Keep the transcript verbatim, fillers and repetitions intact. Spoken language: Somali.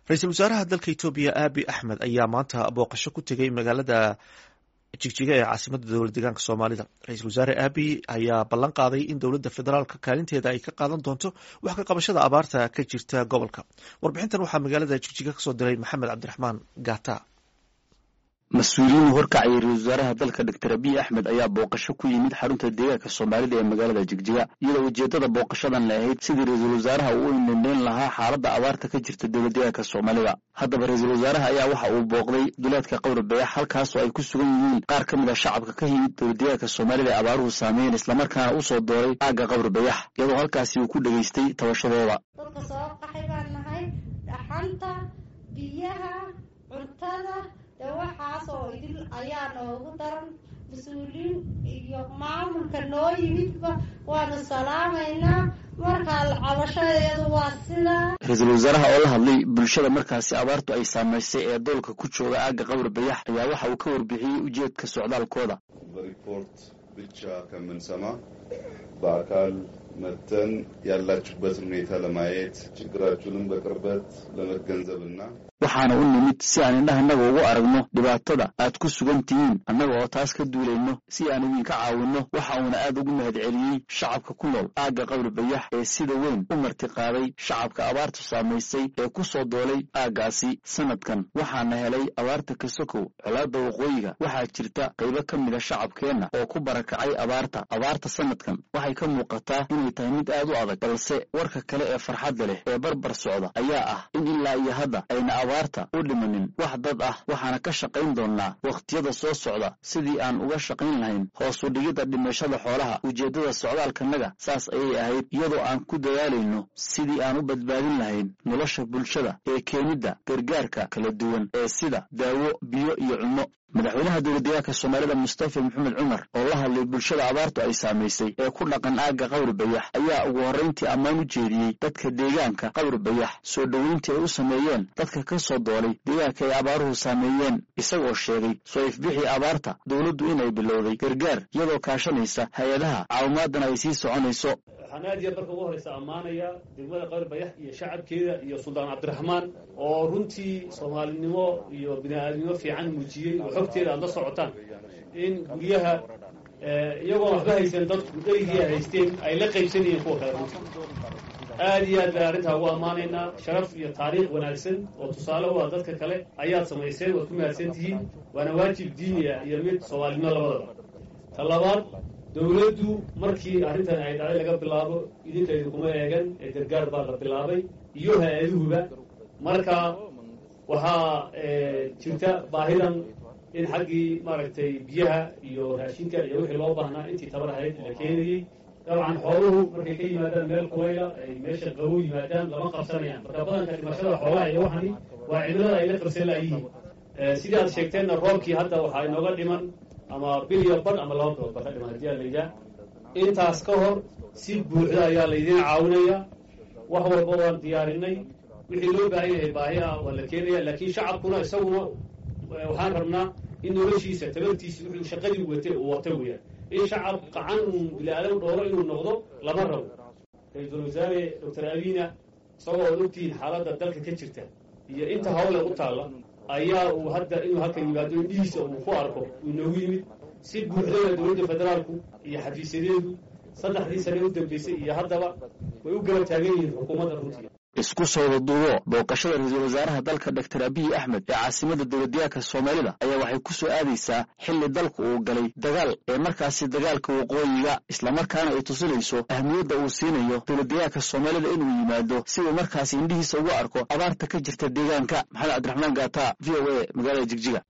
Ra'iisul Wasaaraha dalka Itoobiya Abiy Ahmed ayaa maanta booqasho ku tegay magaalada Jigjiga ee caasimadda dowlad deegaanka Soomaalida. Ra'iisul Wasaare Abiy ayaa ballan qaaday in dowladda federaalka kaalinteeda ay ka qaadan doonto wax ka qabashada abaarta ka jirta gobolka. Warbixintan waxaa magaalada Jigjiga ka soo diray Maxamed Cabdiraxmaan Gata. mas-uuliyiin horkacaya ra-iisul wasaaraha dalka Doctor Abiy Ahmed ayaa booqasho ku yimid xarunta deegaanka Soomaalida ee magaalada Jigjiga iyadoo ujeedada booqashadan la ahayd sidii ra-iisul wasaaraha uu indhindheyn lahaa xaaladda abaarta ka jirta dowlad deegaanka Soomaalida. Haddaba ra-iisul wasaaraha ayaa waxa uu booqday duleedka Qowr Bayax halkaas oo ay ku sugan yihiin qaar ka mid ah shacabka ka yimid dowlad deegaanka Soomaalida ee abaaruhu saameeyeen isla markaana u soo dooray aagga Qowr Bayax iyadoo halkaasi uu ku dhageystay tabashadooda. Dadka soo qaxay baan nahay dhaxanta biyaha cuntada waxaas oo idil ayaa noogu daran mas-uuliyiin iyo maamulka noo yimidba waanu salaamaynaa markaa cabashadeedu waa sida ra-iisul wasaaraha oo la hadlay bulshada markaasi abaartu ay saamaysay ee doolka ku jooga aagga Qowr Bayax ayaa waxa uu ka warbixiyey ujeedka socdaalkooda. report ብቻ ከምንሰማ በአካል መተን ያላችሁበት ሁኔታ ለማየት ችግራችሁንም በቅርበት ለመገንዘብና waxaana u nimid si aan indhahanaga ugu aragno dhibaatada aad ku sugan tihiin annaga oo taas ka duulayno si aan idinka caawinno waxa uuna aad ugu mahadceliyey shacabka ku nool aagga Qowr Bayax ee sida weyn u martiqaaday shacabka abaartu saamaysay ee ku soo doolay aaggaasi sanadkan waxaana helay abaarta ka sokow colaadda waqooyiga waxaa jirta qaybo ka mid ah shacabkeenna oo ku barakacay abaarta abaarta sanadkan waxay ka muuqataa inay tahay mid aad u adag balse warka kale ee farxadda leh ee barbar socda ayaa ah in ilaa iyo hadda ayna abaarta u dhimanin wax dad ah waxaana ka shaqayn doonaa waqtiyada soo socda sidii aan uga shaqayn lahayn hoos u dhigidda dhimashada xoolaha ujeedada socdaalkanaga saas ayay ahayd iyadoo aan ku dadaalayno sidii aan u badbaadin lahayn nolosha bulshada ee keenidda gargaarka kala duwan ee sida daawo biyo iyo cunno. madaxweynaha dowlad deegaanka Soomaalida Mustafa Maxamed Cumar oo la hadlay bulshada abaartu ay saameysay ee ku dhaqan aagga Qowr Bayax ayaa ugu horreyntii ammaan u jeediyey dadka deegaanka Qowr Bayax soo dhaweyntii ay u sameeyeen dadka ka soo doolay deegaanka ay abaaruhu saameeyeen isagoo sheegay soo ifbixii abaarta dowladdu inay bilowday gargaar iyadoo kaashanaysa hay-adaha caawimaadana ay sii soconayso. xanaadiya marka ugu horeysa ammaanaya degmada Qowr Bayax iyo shacabkeeda iyo Suldaan Cabdiraxmaan oo runtii Soomaalinimo iyo bini'aadamnimo fiican muujiyay oo xogteeda aad la socotaan in guryaha iyagoo waxba haysan dadku dheygii haysteen ay la qaybsanayeen kuwa kale aad iyo aad baan arrintaa ugu ammaanaynaa sharaf iyo taariikh wanaagsan oo tusaale u ah dadka kale ayaad samayseen waad ku mahadsan tihiin waana waajib diiniya iyo mid Soomaalinimo labadaba. ta labaad dowladdu markii arrintan ay dhacday laga bilaabo idinka idinkuma eegan ee gargaar baa la bilaabay iyo hay-aduhuba marka waxaa jirta baahidan in xaggii maaragtay biyaha iyo raashinka iyo wixii loo baahnaa intii tabar ahayd la keenayey dabcan xooluhu markay ka yimaadaan meel kulayla ay meesha qabow yimaadaan lama qabsanayaan marka badanka dhimashada xoolaha iyo waxani waa cimilada ay la qabsan laayihiin sidii aad sheegteenna roobkii hadda waxaa inooga dhiman ama bil iyo badh ama laba bilood ba ka dhiman haddii aa layidhaah intaas ka hor si buuxda ayaa laydin caawinaya wax walba waan diyaarinay wixii loo baahan yahay baahi ah waa la keenaya laakiin shacabkuna isaguna waxaan rabnaa in noloshiisa tabartiisa wuxuu shaqadii watay uu wata weeyaan in shacab qacan uun bilaadan dhooro inuu noqdo lama rabo. ra-iisul wasaare doctor Abiyna isagoo ad ogtihiin xaaladda dalka ka jirta iyo inta hawle u taalla ayaa uu hadda inuu halkan yimaado indhihiisa uu ku arko uu noogu yimid si buuxdana dowladda federaalku iyo xafiisyadeedu saddexdii sane u dambeysay iyo haddaba way u gaba taagan yihiin xukuumadda runtii. isku soo duubo booqashada ra-iisul wasaaraha dalka Doctor Abiy Ahmed ee caasimadda dowlad deegaanka Soomaalida ayaa waxay ku soo aadaysaa xilli dalku uu galay dagaal ee markaasi dagaalka waqooyiga isla markaana ay tusinayso ahmiyadda uu siinayo dowlad deegaanka Soomaalida inuu yimaado si uu markaasi indhihiisa ugu arko abaarta ka jirta deegaanka. Maxamed Cabdiraxmaan Gata, V O A, magaalada Jigjiga.